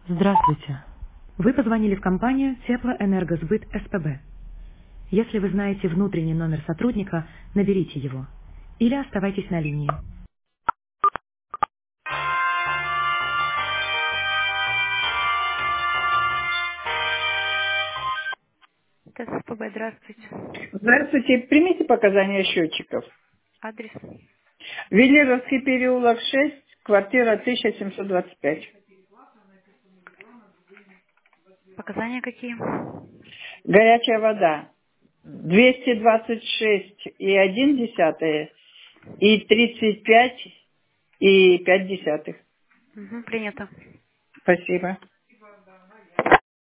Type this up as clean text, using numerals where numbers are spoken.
Здравствуйте. Вы позвонили в компанию Теплоэнергосбыт СПБ. Если вы знаете внутренний номер сотрудника, наберите его. Или оставайтесь на линии. Это СПБ, здравствуйте. Здравствуйте. Примите показания счетчиков. Адрес. Велеровский переулок 6, квартира 1725. Показания какие? Горячая вода. 226 и 1 десятые и 35 и 5 десятых. Принято. Спасибо.